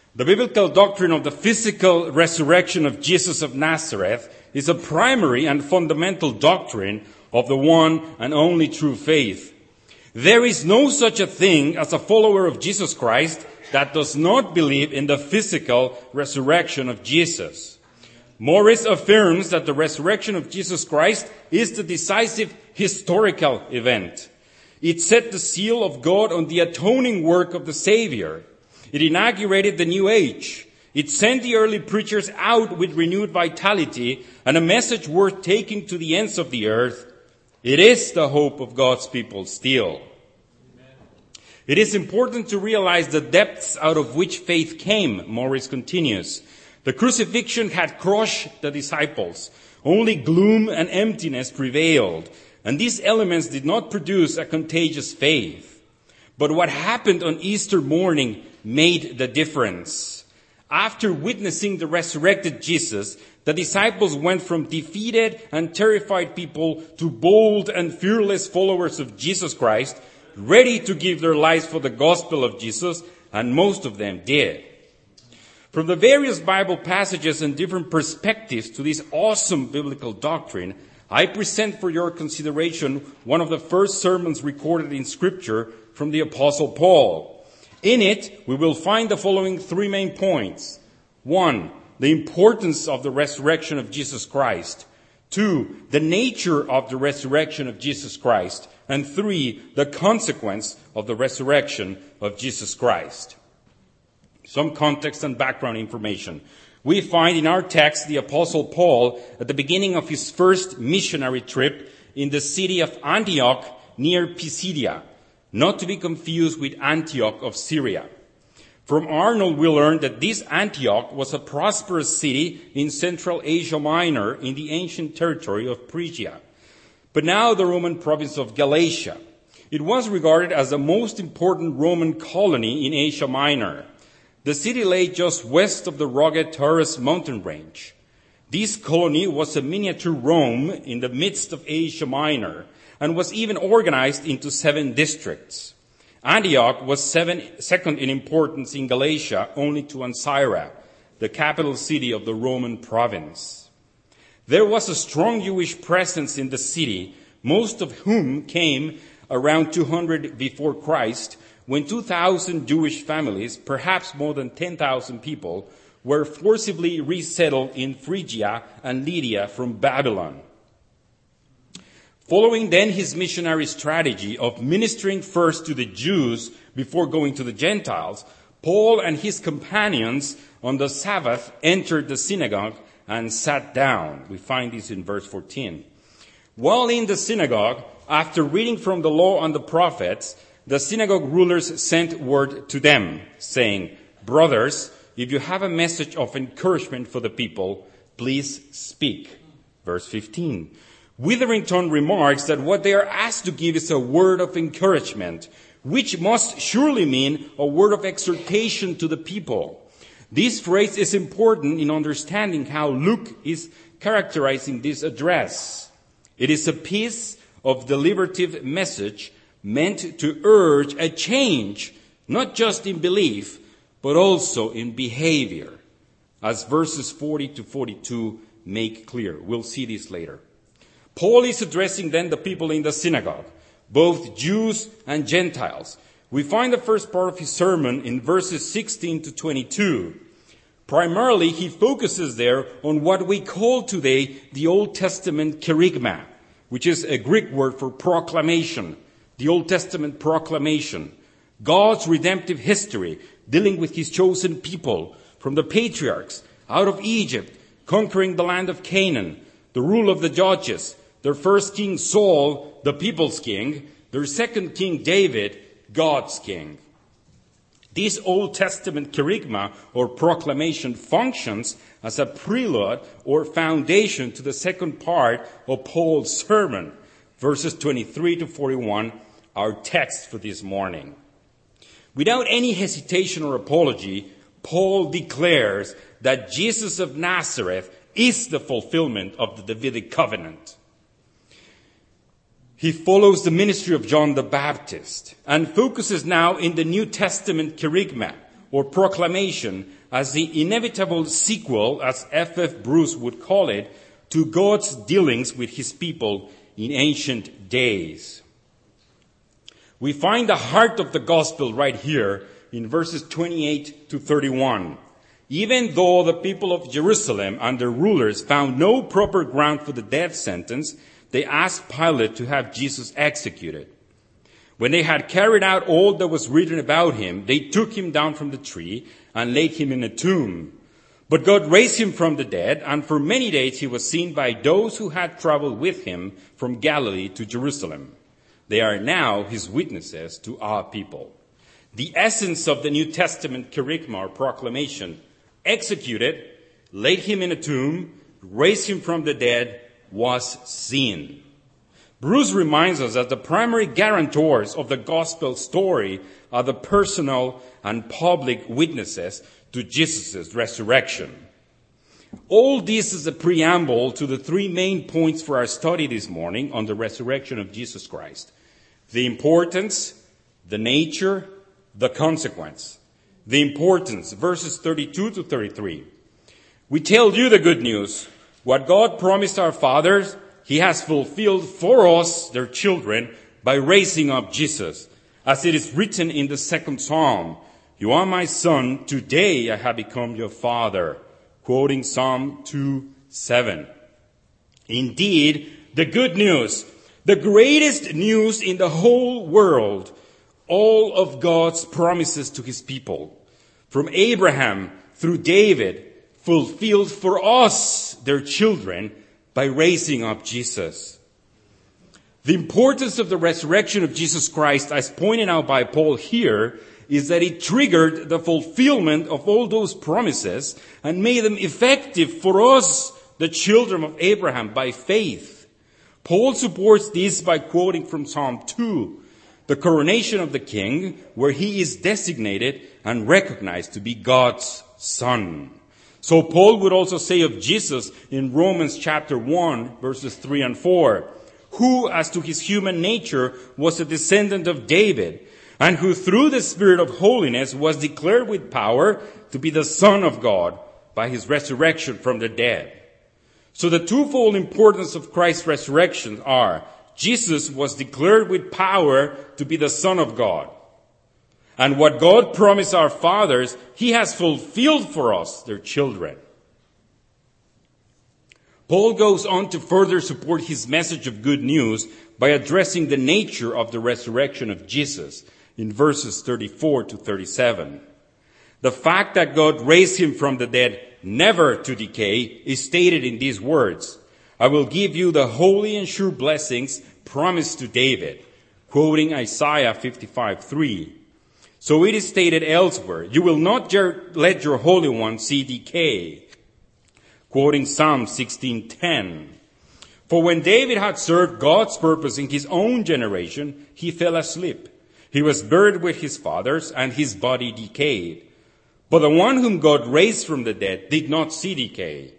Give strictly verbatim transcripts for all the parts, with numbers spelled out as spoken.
The biblical doctrine of the physical resurrection of Jesus of Nazareth is a primary and fundamental doctrine of the one and only true faith. There is no such a thing as a follower of Jesus Christ that does not believe in the physical resurrection of Jesus. Morris affirms that the resurrection of Jesus Christ is the decisive historical event. It set the seal of God on the atoning work of the Savior. It inaugurated the new age. It sent the early preachers out with renewed vitality and a message worth taking to the ends of the earth. It is the hope of God's people still. Amen. It is important to realize the depths out of which faith came, Morris continues. The crucifixion had crushed the disciples. Only gloom and emptiness prevailed. And these elements did not produce a contagious faith. But what happened on Easter morning made the difference. After witnessing the resurrected Jesus, the disciples went from defeated and terrified people to bold and fearless followers of Jesus Christ, ready to give their lives for the gospel of Jesus, and most of them did. From the various Bible passages and different perspectives to this awesome biblical doctrine, I present for your consideration one of the first sermons recorded in Scripture from the Apostle Paul. In it, we will find the following three main points. One, the importance of the resurrection of Jesus Christ. Two, the nature of the resurrection of Jesus Christ. And three, the consequence of the resurrection of Jesus Christ. Some context and background information. We find in our text the Apostle Paul at the beginning of his first missionary trip in the city of Antioch near Pisidia, not to be confused with Antioch of Syria. From Arnold, we learn that this Antioch was a prosperous city in Central Asia Minor in the ancient territory of Phrygia, but now the Roman province of Galatia. It was regarded as the most important Roman colony in Asia Minor. The city lay just west of the rugged Taurus mountain range. This colony was a miniature Rome in the midst of Asia Minor and was even organized into seven districts. Antioch was seven, second in importance in Galatia, only to Ancyra, the capital city of the Roman province. There was a strong Jewish presence in the city, most of whom came around two hundred before Christ, when two thousand Jewish families, perhaps more than ten thousand people, were forcibly resettled in Phrygia and Lydia from Babylon. Following then his missionary strategy of ministering first to the Jews before going to the Gentiles, Paul and his companions on the Sabbath entered the synagogue and sat down. We find this in verse fourteen. While in the synagogue, after reading from the law and the prophets, the synagogue rulers sent word to them, saying, "Brothers, if you have a message of encouragement for the people, please speak." Verse fifteen. Witherington remarks that what they are asked to give is a word of encouragement, which must surely mean a word of exhortation to the people. This phrase is important in understanding how Luke is characterizing this address. It is a piece of deliberative message meant to urge a change, not just in belief, but also in behavior, as verses forty to forty-two make clear. We'll see this later. Paul is addressing then the people in the synagogue, both Jews and Gentiles. We find the first part of his sermon in verses sixteen to twenty-two. Primarily, he focuses there on what we call today the Old Testament kerygma, which is a Greek word for proclamation. The Old Testament proclamation. God's redemptive history dealing with his chosen people from the patriarchs out of Egypt, conquering the land of Canaan, the rule of the judges, their first king Saul, the people's king, their second king David, God's king. This Old Testament kerygma or proclamation functions as a prelude or foundation to the second part of Paul's sermon, verses twenty-three to forty-one, our text for this morning. Without any hesitation or apology, Paul declares that Jesus of Nazareth is the fulfillment of the Davidic covenant. He follows the ministry of John the Baptist and focuses now in the New Testament kerygma, or proclamation as the inevitable sequel, as F F Bruce would call it, to God's dealings with his people in ancient days. We find the heart of the gospel right here in verses twenty-eight to thirty-one. Even though the people of Jerusalem and their rulers found no proper ground for the death sentence, they asked Pilate to have Jesus executed. When they had carried out all that was written about him, they took him down from the tree and laid him in a tomb. But God raised him from the dead, and for many days he was seen by those who had traveled with him from Galilee to Jerusalem. They are now his witnesses to our people. The essence of the New Testament kerygma, or proclamation, executed, laid him in a tomb, raised him from the dead, was seen. Bruce reminds us that the primary guarantors of the gospel story are the personal and public witnesses to Jesus' resurrection. All this is a preamble to the three main points for our study this morning on the resurrection of Jesus Christ: the importance, the nature, the consequence. The importance, verses thirty-two to thirty-three. We tell you the good news. What God promised our fathers, he has fulfilled for us, their children, by raising up Jesus. As it is written in the second Psalm, "You are my son, today I have become your father." Quoting Psalm two seven. Indeed, the good news, the greatest news in the whole world, all of God's promises to his people, from Abraham through David, fulfilled for us, their children, by raising up Jesus. The importance of the resurrection of Jesus Christ, as pointed out by Paul here, is that it triggered the fulfillment of all those promises and made them effective for us, the children of Abraham, by faith. Paul supports this by quoting from Psalm two, the coronation of the king, where he is designated and recognized to be God's son. So Paul would also say of Jesus in Romans chapter one, verses three and four, who as to his human nature was a descendant of David, and who through the Spirit of holiness was declared with power to be the Son of God by his resurrection from the dead. So the twofold importance of Christ's resurrection are: Jesus was declared with power to be the Son of God. And what God promised our fathers, he has fulfilled for us, their children. Paul goes on to further support his message of good news by addressing the nature of the resurrection of Jesus in verses thirty-four to thirty-seven. The fact that God raised him from the dead, never to decay, is stated in these words: "I will give you the holy and sure blessings promised to David," quoting Isaiah fifty-five three. So it is stated elsewhere, "You will not let your Holy One see decay," quoting Psalm sixteen ten. "For when David had served God's purpose in his own generation, he fell asleep. He was buried with his fathers, and his body decayed. But the one whom God raised from the dead did not see decay."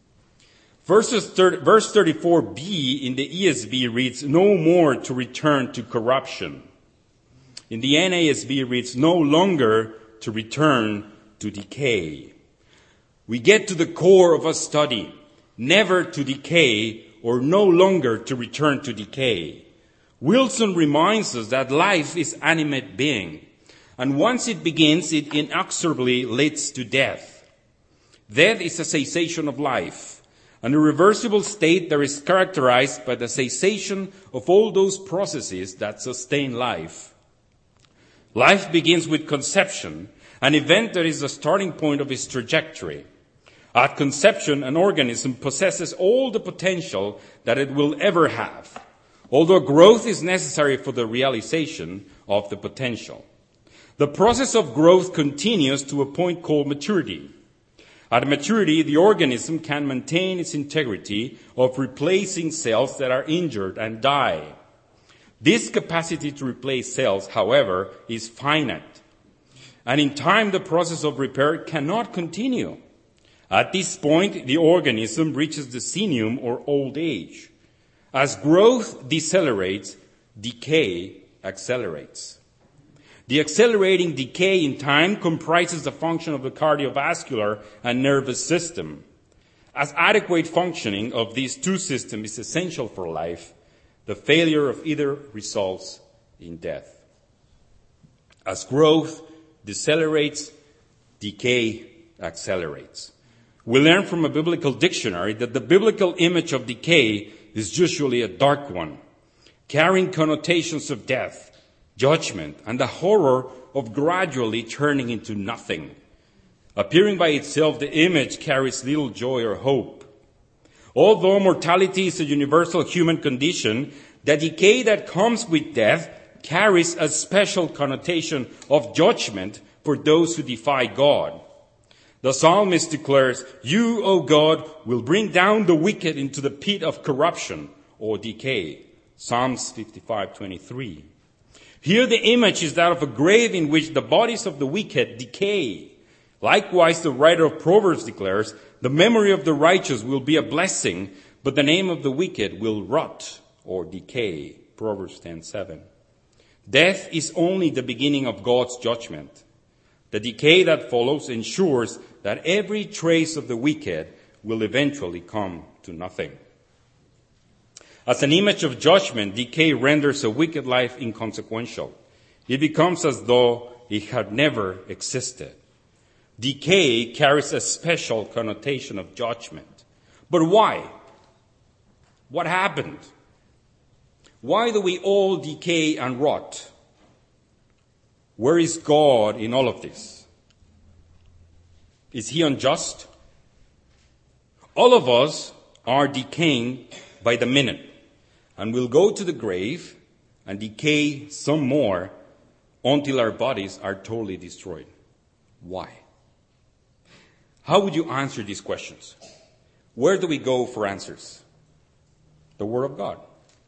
Verses thirty, verse thirty-four b in the E S V reads, "No more to return to corruption." In the N A S B reads, "No longer to return to decay." We get to the core of our study: never to decay, or no longer to return to decay. Wilson reminds us that life is animate being, and once it begins, it inexorably leads to death. Death is a cessation of life, an irreversible state that is characterized by the cessation of all those processes that sustain life. Life begins with conception, an event that is the starting point of its trajectory. At conception, an organism possesses all the potential that it will ever have, although growth is necessary for the realization of the potential. The process of growth continues to a point called maturity. At maturity, the organism can maintain its integrity of replacing cells that are injured and die. This capacity to replace cells, however, is finite. And in time, the process of repair cannot continue. At this point, the organism reaches the senile or old age. As growth decelerates, decay accelerates. The accelerating decay in time comprises the function of the cardiovascular and nervous system. As adequate functioning of these two systems is essential for life, the failure of either results in death. As growth decelerates, decay accelerates. We learn from a biblical dictionary that the biblical image of decay is usually a dark one, carrying connotations of death, judgment, and the horror of gradually turning into nothing. Appearing by itself, the image carries little joy or hope. Although mortality is a universal human condition, the decay that comes with death carries a special connotation of judgment for those who defy God. The psalmist declares, "You, O God, will bring down the wicked into the pit of corruption," or decay. Psalms fifty-five twenty-three. Here the image is that of a grave in which the bodies of the wicked decay. Likewise, the writer of Proverbs declares, "The memory of the righteous will be a blessing, but the name of the wicked will rot," or decay. Proverbs ten seven. Death is only the beginning of God's judgment. The decay that follows ensures that every trace of the wicked will eventually come to nothing. As an image of judgment, decay renders a wicked life inconsequential. It becomes as though it had never existed. Decay carries a special connotation of judgment. But why? What happened? Why do we all decay and rot? Where is God in all of this? Is he unjust? All of us are decaying by the minute, and we'll go to the grave and decay some more until our bodies are totally destroyed. Why? How would you answer these questions? Where do we go for answers? The Word of God.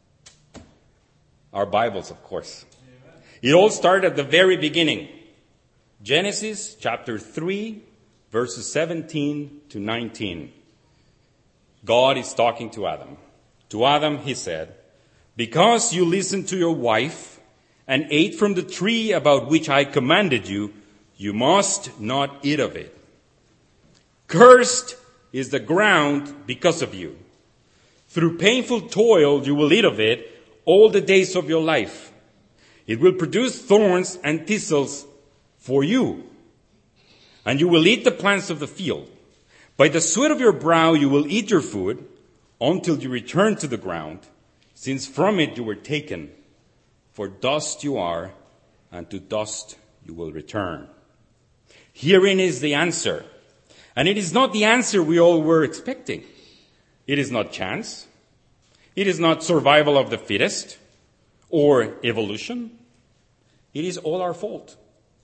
Our Bibles, of course. Amen. It all started at the very beginning. Genesis chapter three, verses seventeen to nineteen. God is talking to Adam. To Adam, he said, "Because you listened to your wife and ate from the tree about which I commanded you, you must not eat of it. Cursed is the ground because of you. Through painful toil you will eat of it all the days of your life. It will produce thorns and thistles for you, and you will eat the plants of the field. By the sweat of your brow you will eat your food until you return to the ground, since from it you were taken. For dust you are, and to dust you will return." Herein is the answer. And it is not the answer we all were expecting. It is not chance. It is not survival of the fittest or evolution. It is all our fault.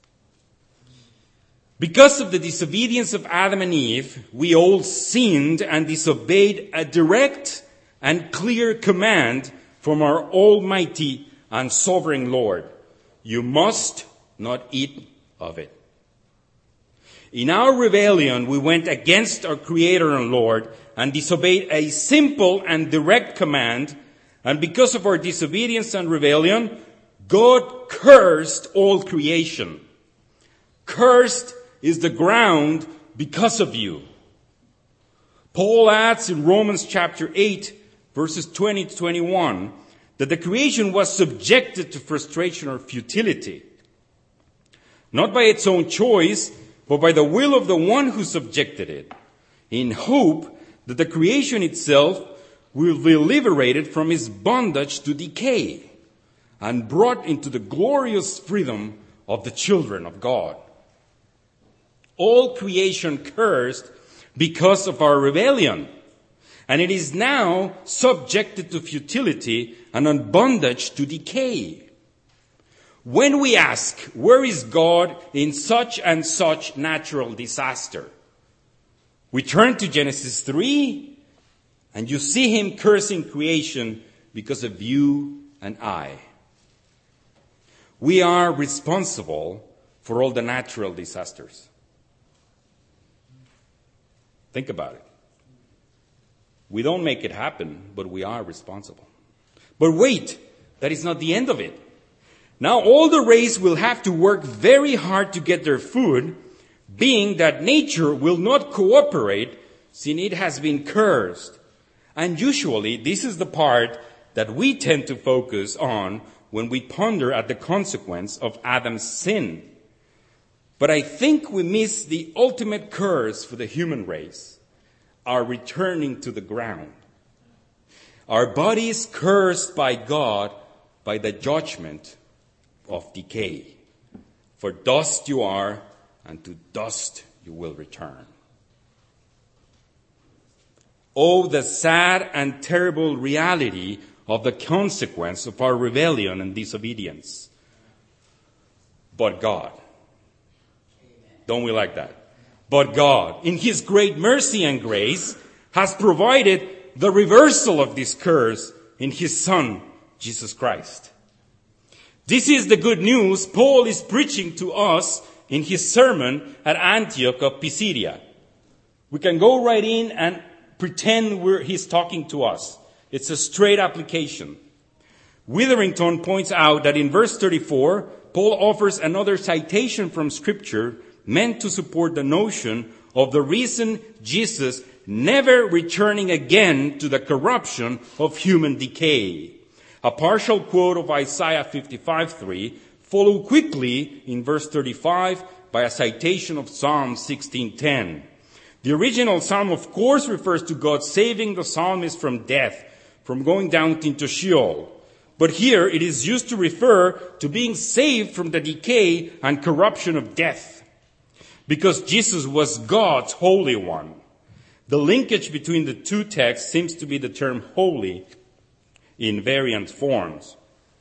Because of the disobedience of Adam and Eve, we all sinned and disobeyed a direct and clear command from our Almighty and Sovereign Lord. You must not eat of it. In our rebellion, we went against our Creator and Lord and disobeyed a simple and direct command. And because of our disobedience and rebellion, God cursed all creation. Cursed is the ground because of you. Paul adds in Romans chapter eight, verses twenty to twenty-one, that the creation was subjected to frustration or futility. Not by its own choice, but by the will of the one who subjected it, in hope that the creation itself will be liberated from its bondage to decay and brought into the glorious freedom of the children of God. All creation cursed because of our rebellion, and it is now subjected to futility and on bondage to decay. When we ask, where is God in such and such natural disaster? We turn to Genesis three, and you see him cursing creation because of you and I. We are responsible for all the natural disasters. Think about it. We don't make it happen, but we are responsible. But wait, that is not the end of it. Now all the race will have to work very hard to get their food, being that nature will not cooperate since it has been cursed. And usually this is the part that we tend to focus on when we ponder at the consequence of Adam's sin. But I think we miss the ultimate curse for the human race, our returning to the ground. Our bodies cursed by God by the judgment of decay. For dust you are, and to dust you will return. Oh, the sad and terrible reality of the consequence of our rebellion and disobedience. But God. Don't we like that? But God, in His great mercy and grace, has provided the reversal of this curse in His Son, Jesus Christ. This is the good news Paul is preaching to us in his sermon at Antioch of Pisidia. We can go right in and pretend we're, he's talking to us. It's a straight application. Witherington points out that in verse thirty-four, Paul offers another citation from Scripture meant to support the notion of the reason Jesus never returning again to the corruption of human decay. A partial quote of Isaiah fifty-five three followed quickly in verse thirty-five by a citation of Psalm sixteen ten. The original psalm, of course, refers to God saving the psalmist from death, from going down into Sheol. But here it is used to refer to being saved from the decay and corruption of death, because Jesus was God's Holy One. The linkage between the two texts seems to be the term holy in variant forms.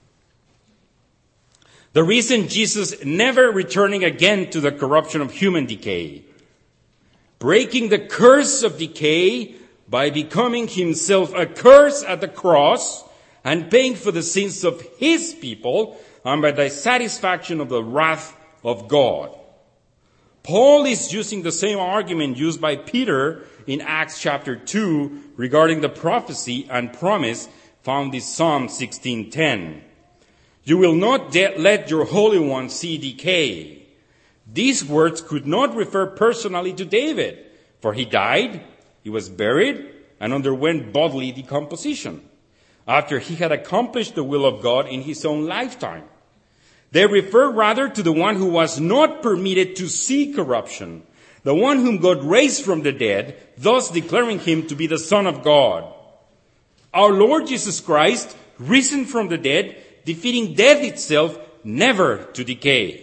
The reason Jesus never returning again to the corruption of human decay, breaking the curse of decay by becoming himself a curse at the cross and paying for the sins of his people and by the satisfaction of the wrath of God. Paul is using the same argument used by Peter in Acts chapter two regarding the prophecy and promise found in Psalm sixteen ten. You will not de- let your Holy One see decay. These words could not refer personally to David, for he died, he was buried, and underwent bodily decomposition after he had accomplished the will of God in his own lifetime. They refer rather to the one who was not permitted to see corruption, the one whom God raised from the dead, thus declaring him to be the Son of God. Our Lord Jesus Christ, risen from the dead, defeating death itself, never to decay.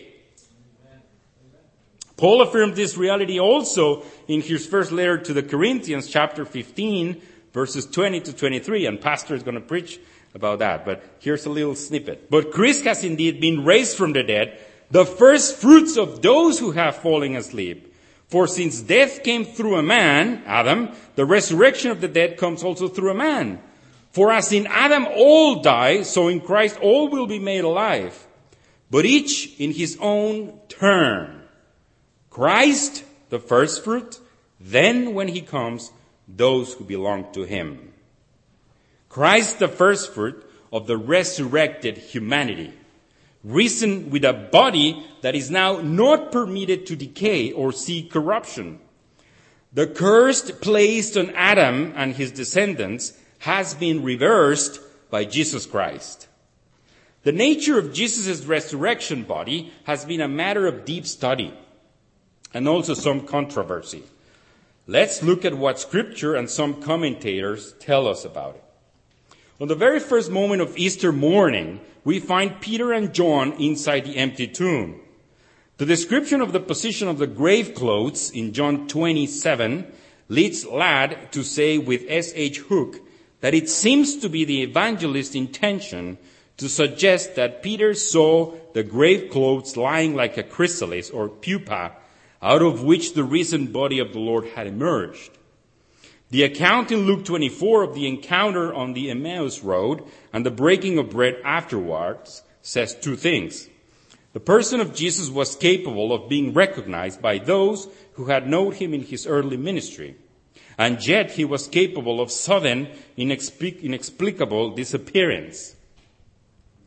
Paul affirmed this reality also in his first letter to the Corinthians, chapter fifteen, verses twenty to twenty-three, and Pastor is going to preach about that, but here's a little snippet. But Christ has indeed been raised from the dead, the first fruits of those who have fallen asleep. For since death came through a man, Adam, the resurrection of the dead comes also through a man. For as in Adam all die, so in Christ all will be made alive, but each in his own turn. Christ, the first fruit, then when he comes, those who belong to him. Christ, the first fruit of the resurrected humanity, risen with a body that is now not permitted to decay or see corruption. The curse placed on Adam and his descendants has been reversed by Jesus Christ. The nature of Jesus' resurrection body has been a matter of deep study and also some controversy. Let's look at what Scripture and some commentators tell us about it. On the very first moment of Easter morning, we find Peter and John inside the empty tomb. The description of the position of the grave clothes in John twenty-seven leads Ladd to say with S H Hook that it seems to be the evangelist's intention to suggest that Peter saw the grave clothes lying like a chrysalis or pupa, out of which the risen body of the Lord had emerged. The account in Luke twenty-four of the encounter on the Emmaus Road and the breaking of bread afterwards says two things. The person of Jesus was capable of being recognized by those who had known him in his early ministry, and yet he was capable of sudden, inexplic- inexplicable disappearance.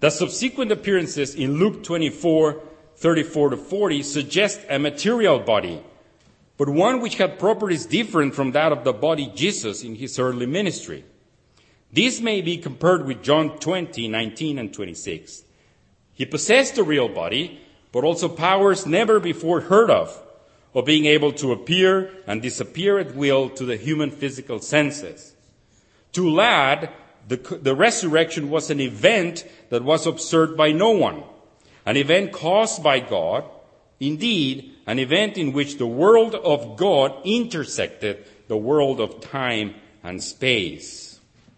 The subsequent appearances in Luke twenty-four, thirty-four to forty suggest a material body, but one which had properties different from that of the body Jesus in his early ministry. This may be compared with John twenty, nineteen and twenty-six. He possessed a real body, but also powers never before heard of, of being able to appear and disappear at will to the human physical senses. To Ladd, the, the resurrection was an event that was observed by no one, an event caused by God, indeed, an event in which the world of God intersected the world of time and space.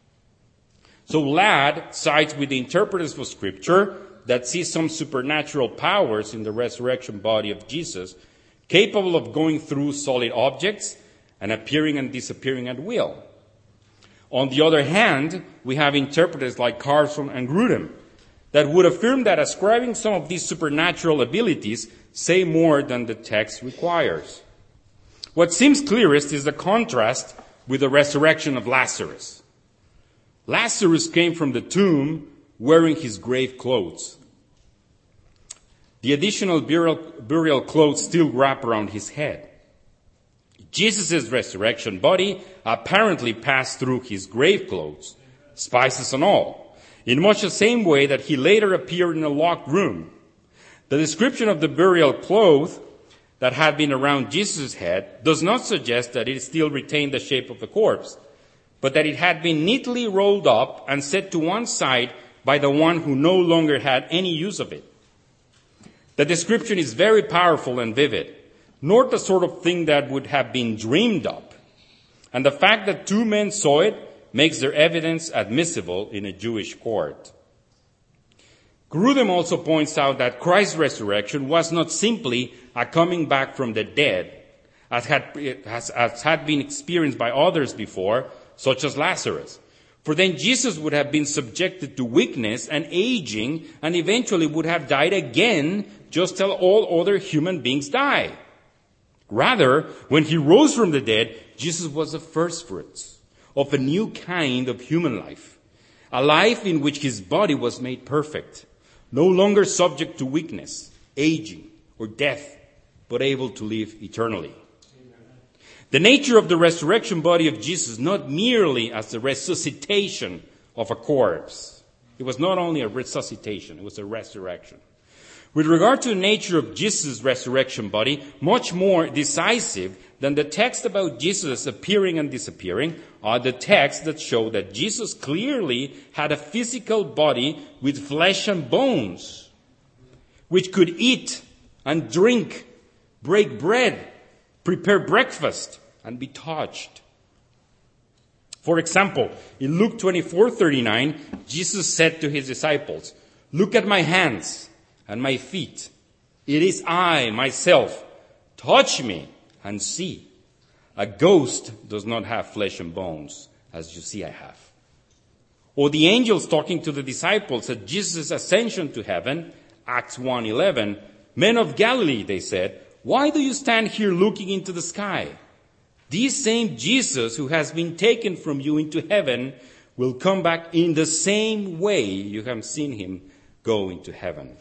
So Ladd sides with the interpreters of Scripture that see some supernatural powers in the resurrection body of Jesus, capable of going through solid objects and appearing and disappearing at will. On the other hand, we have interpreters like Carlson and Grudem that would affirm that ascribing some of these supernatural abilities say more than the text requires. What seems clearest is the contrast with the resurrection of Lazarus. Lazarus came from the tomb wearing his grave clothes. The additional burial, burial clothes still wrap around his head. Jesus' resurrection body apparently passed through his grave clothes, spices and all, in much the same way that he later appeared in a locked room. The description of the burial cloth that had been around Jesus' head does not suggest that it still retained the shape of the corpse, but that it had been neatly rolled up and set to one side by the one who no longer had any use of it. The description is very powerful and vivid, not the sort of thing that would have been dreamed up. And the fact that two men saw it makes their evidence admissible in a Jewish court. Grudem also points out that Christ's resurrection was not simply a coming back from the dead, as had, as, as had been experienced by others before, such as Lazarus. For then Jesus would have been subjected to weakness and aging and eventually would have died again, just as all other human beings die. Rather, when he rose from the dead, Jesus was the first fruits of a new kind of human life, a life in which his body was made perfect, no longer subject to weakness, aging, or death, but able to live eternally. The nature of the resurrection body of Jesus, not merely as the resuscitation of a corpse. It was not only a resuscitation, it was a resurrection. With regard to the nature of Jesus' resurrection body, much more decisive than the text about Jesus appearing and disappearing are the texts that show that Jesus clearly had a physical body with flesh and bones, which could eat and drink, break bread, prepare breakfast, and be touched. For example, in Luke twenty-four thirty-nine, Jesus said to his disciples, "Look at my hands and my feet. It is I, myself. Touch me and see. A ghost does not have flesh and bones, as you see I have." Or the angels talking to the disciples at Jesus' ascension to heaven, Acts one eleven, "Men of Galilee," they said, "why do you stand here looking into the sky? This same Jesus who has been taken from you into heaven will come back in the same way you have seen him go into heaven."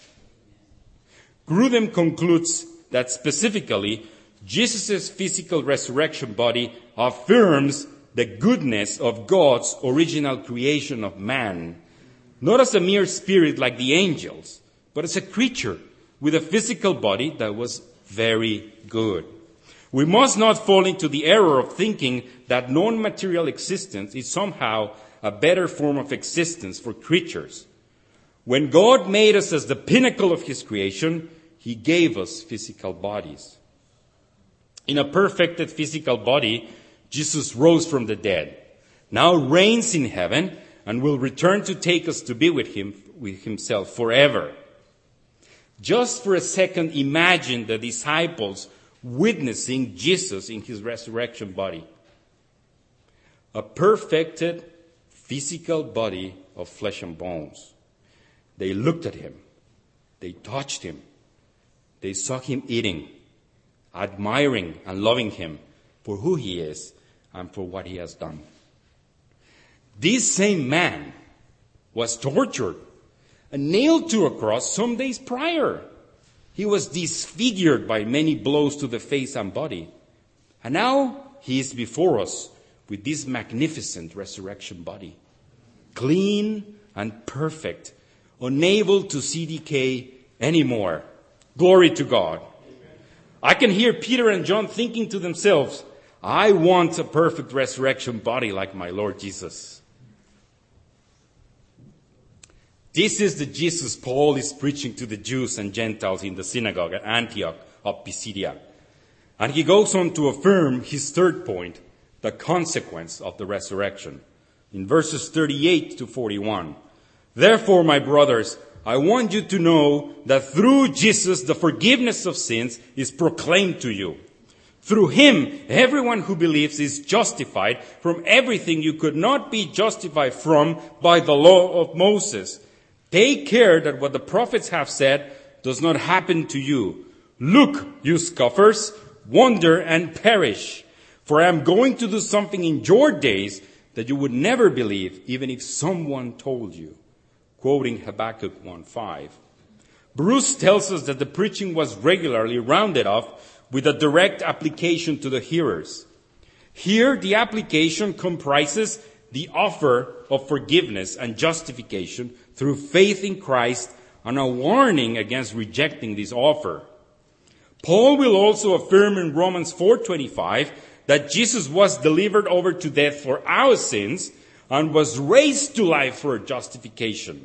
Grudem concludes that specifically, Jesus' physical resurrection body affirms the goodness of God's original creation of man, not as a mere spirit like the angels, but as a creature with a physical body that was very good. We must not fall into the error of thinking that non-material existence is somehow a better form of existence for creatures. When God made us as the pinnacle of his creation, he gave us physical bodies. In a perfected physical body, Jesus rose from the dead, now reigns in heaven, and will return to take us to be with him, with himself forever. Just for a second, imagine the disciples witnessing Jesus in his resurrection body. A perfected physical body of flesh and bones. They looked at him. They touched him. They saw him eating, admiring and loving him for who he is and for what he has done. This same man was tortured and nailed to a cross some days prior. He was disfigured by many blows to the face and body. And now he is before us with this magnificent resurrection body, clean and perfect, unable to see decay anymore. Glory to God. Amen. I can hear Peter and John thinking to themselves, I want a perfect resurrection body like my Lord Jesus. This is the Jesus Paul is preaching to the Jews and Gentiles in the synagogue at Antioch of Pisidia. And he goes on to affirm his third point, the consequence of the resurrection. In verses thirty-eight to forty-one. Therefore, my brothers, I want you to know that through Jesus the forgiveness of sins is proclaimed to you. Through him, everyone who believes is justified from everything you could not be justified from by the law of Moses. Take care that what the prophets have said does not happen to you. Look, you scoffers, wonder and perish. For I am going to do something in your days that you would never believe, even if someone told you. Quoting Habakkuk one five. Bruce tells us that the preaching was regularly rounded off with a direct application to the hearers. Here, the application comprises the offer of forgiveness and justification through faith in Christ and a warning against rejecting this offer. Paul will also affirm in Romans four twenty-five that Jesus was delivered over to death for our sins and was raised to life for justification.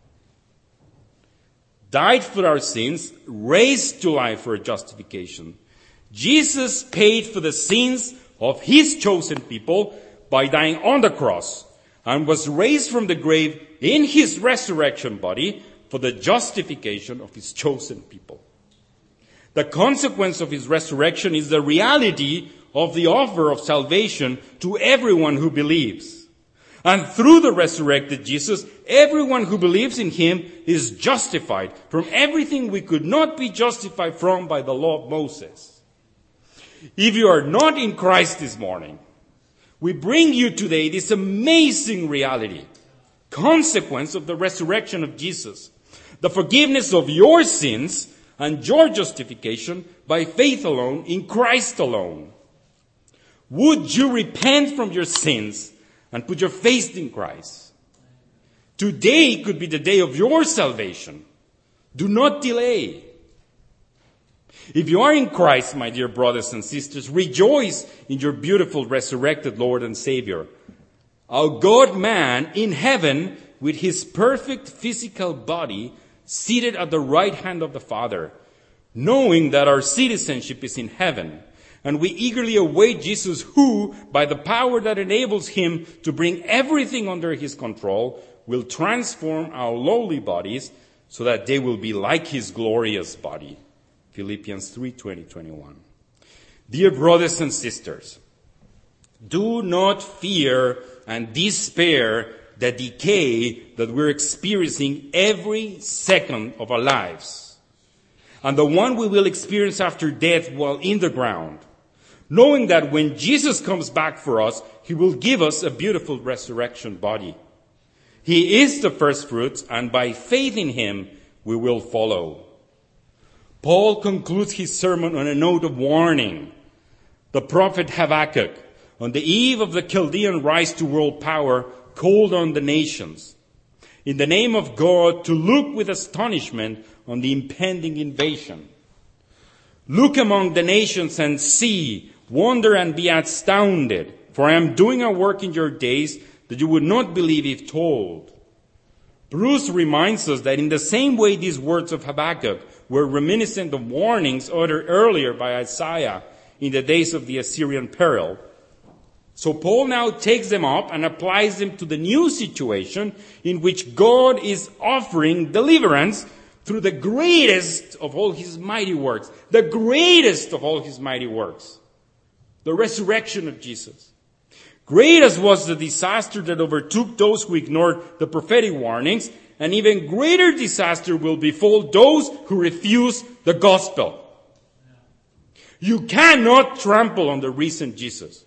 Died for our sins, raised to life for justification. Jesus paid for the sins of his chosen people by dying on the cross and was raised from the grave in his resurrection body for the justification of his chosen people. The consequence of his resurrection is the reality of the offer of salvation to everyone who believes. And through the resurrected Jesus, everyone who believes in him is justified from everything we could not be justified from by the law of Moses. If you are not in Christ this morning, we bring you today this amazing reality, consequence of the resurrection of Jesus, the forgiveness of your sins and your justification by faith alone in Christ alone. Would you repent from your sins and put your faith in Christ? Today could be the day of your salvation. Do not delay. If you are in Christ, my dear brothers and sisters, rejoice in your beautiful resurrected Lord and Savior. Our God-man in heaven with his perfect physical body seated at the right hand of the Father, knowing that our citizenship is in heaven. And we eagerly await Jesus who, by the power that enables him to bring everything under his control, will transform our lowly bodies so that they will be like his glorious body. Philippians three twenty to twenty-one. Dear brothers and sisters, do not fear and despair the decay that we're experiencing every second of our lives, and the one we will experience after death while in the ground, knowing that when Jesus comes back for us, he will give us a beautiful resurrection body. He is the first fruits, and by faith in him, we will follow. Paul concludes his sermon on a note of warning. The prophet Habakkuk, on the eve of the Chaldean rise to world power, called on the nations, in the name of God, to look with astonishment on the impending invasion. Look among the nations and see, wonder and be astounded, for I am doing a work in your days that you would not believe if told. Bruce reminds us that in the same way these words of Habakkuk were reminiscent of warnings uttered earlier by Isaiah in the days of the Assyrian peril, so Paul now takes them up and applies them to the new situation in which God is offering deliverance through the greatest of all his mighty works. The greatest of all his mighty works. The resurrection of Jesus. Great as was the disaster that overtook those who ignored the prophetic warnings, an even greater disaster will befall those who refuse the gospel. You cannot trample on the risen Jesus.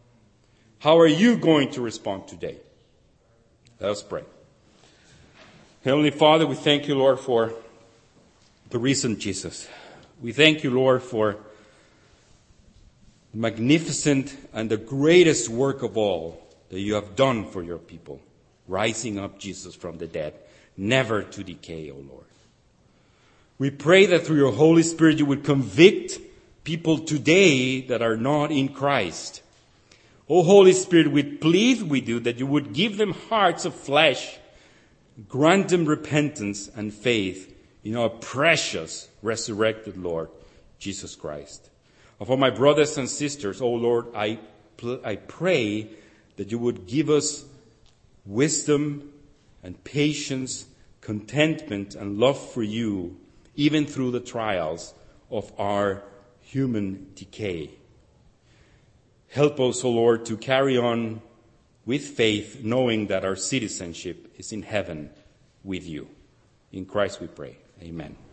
How are you going to respond today? Let us pray. Heavenly Father, we thank you, Lord, for the risen Jesus. We thank you, Lord, for the magnificent and the greatest work of all that you have done for your people, rising up Jesus from the dead, never to decay, O Lord. We pray that through your Holy Spirit you would convict people today that are not in Christ. O Holy Spirit, we plead with you that you would give them hearts of flesh, grant them repentance and faith in our precious resurrected Lord, Jesus Christ. And for my brothers and sisters, O Lord, I, pl- I pray that you would give us wisdom and patience, contentment and love for you, even through the trials of our human decay. Help us, O Lord, to carry on with faith, knowing that our citizenship is in heaven with you. In Christ we pray. Amen.